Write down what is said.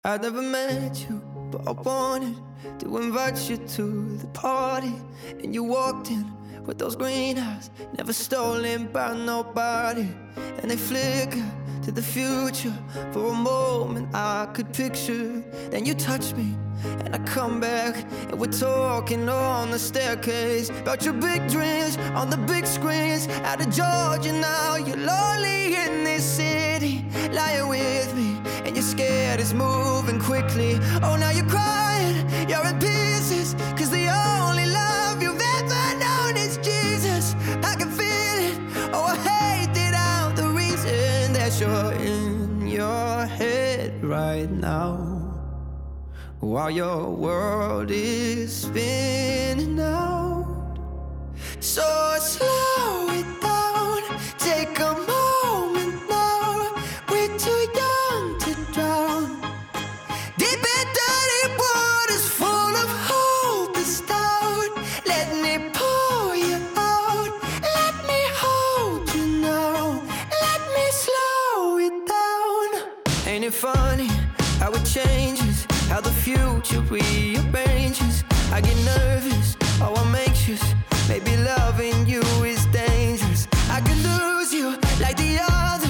I never met you, but I wanted to invite you to the party. And you walked in with those green eyes, never stolen by nobody. And they flicker to the future. For a moment I could picture. Then you touch me and I come back, and we're talking on the staircase about your big dreams on the big screens. Out of Georgia now, you're lonely in this city, lying with me, and you're scared it's moving quickly. Oh, now you're crying, you're in pieces, cause the only love you've ever known is Jesus. I can feel it, oh I hate that I'm the reason that you're in your head right now, while your world is spinning out. So slow it down, take a moment now. We're too young to drown. Deep and dirty waters full of hope is down. Let me pour you out, let me hold you now, let me slow it down. Ain't it funny how it changes, how the future rearranges? I get nervous, oh I'm anxious, maybe loving you is dangerous. I could lose you like the others.